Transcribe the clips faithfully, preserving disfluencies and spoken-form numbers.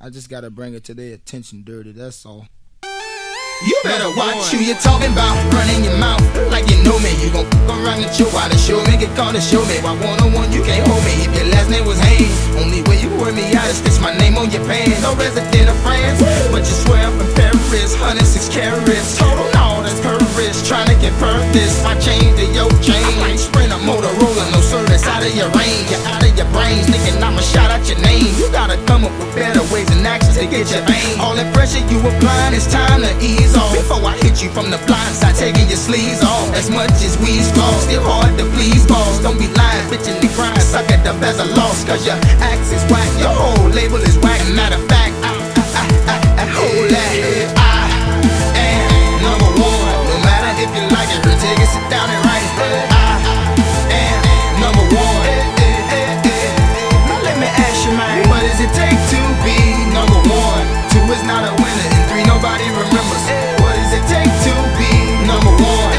I just gotta bring it to their attention, dirty, that's all. You better watch who you talking about, running your mouth like you know me. You gon' f*** around and chill while the show me, get called to show me. Why one-on-one you can't hold me if your last name was Haynes. Only way you word me out is stitch my name on your pants. No resident of France, but you swear I'm in Paris. one hundred six carats, total, no, that's Paris. Tryna get this, my chain to your chain. Like Sprinter, Motorola, no service out of your range. You're out of your brains, thinking I'ma shout out your name. You gotta come up with better ways and actions to get your vein. All that pressure you applying, it's time to ease off. Before I hit you from the blind side, taking your sleeves off. As much as we's lost, still hard to please, boss. Don't be lying, bitchin' the grind, suck it up as a loss. Cause your axe is whack, your whole label is whack. Matter of fact, I, I, I, I, hold that. I am number one. No matter if you like it, take it, sit down and write it. I am number one. Now let me ask you, man, what does it take to be number one? Two is not a winner, and three nobody remembers. What does it take to be number one?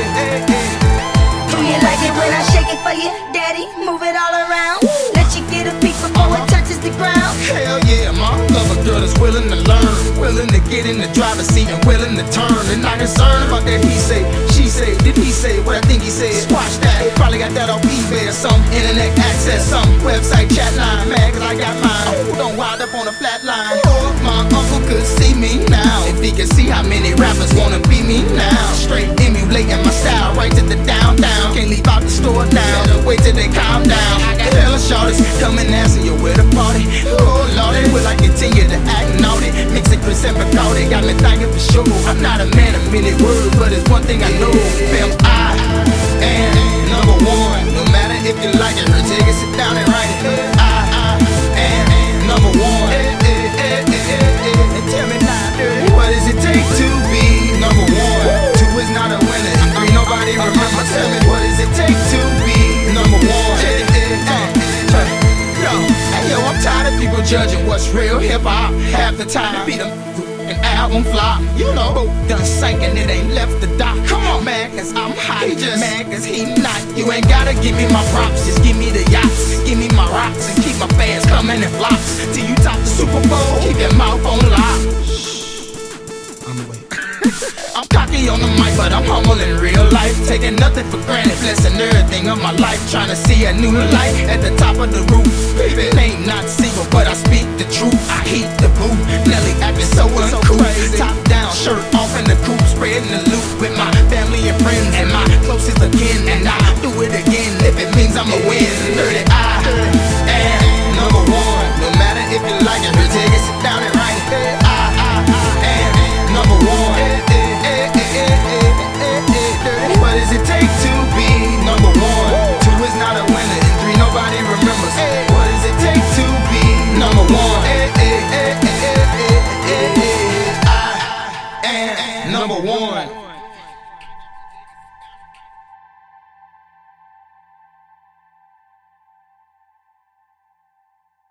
Do you like it when I shake it for you, daddy? Move it all around. Let you get a peek before it touches the ground. Hell yeah, ma, love a girl that's willing to learn, willing to get in the driver's seat and willing to turn. And not concerned about that he say, she say, did he say what I think he said? Squash that, probably got that off eBay or some internet access, some website chat line. Mad cause I got mine, oh, don't wind up on a flat line. Oh, my uncle could see me now, if he could see how many rappers wanna be me now. Straight emulating my style right to the down down. Can't leave out the store now, better wait till they calm down. I got hella shorties coming asking you where the party. Oh lordy, will I continue to act naughty? Mixing Chris and Bacardi, got me thinking for sure. I'm not a man of many words, but it's one thing I know. Fam, I am number one. No matter if you like it or take it, sit down and write it. I, I am number one. And tell me now, dirty, what does it take to be number one? Two is not a winner, and three nobody remembers. Tell me, what does it take to be number one? Yo, hey yo, I'm tired of people judging what's real hip-hop. Half the time, beat them an album flop. You know, both done sank and it ain't left the dock. Come on, man, cause I'm hot. He just mad cause he not. You ain't gotta give me my props, just give me the yachts. Give me my rocks and keep my fans coming in flocks. Till you top the Super Bowl, keep your mouth on lock. I'm away. I'm cocky on the mic, but I'm humble in real life. Taking nothing for granted, blessing everything of my life. Trying to see a new light at the top of the roof. Baby, it ain't not single, but I speak the truth.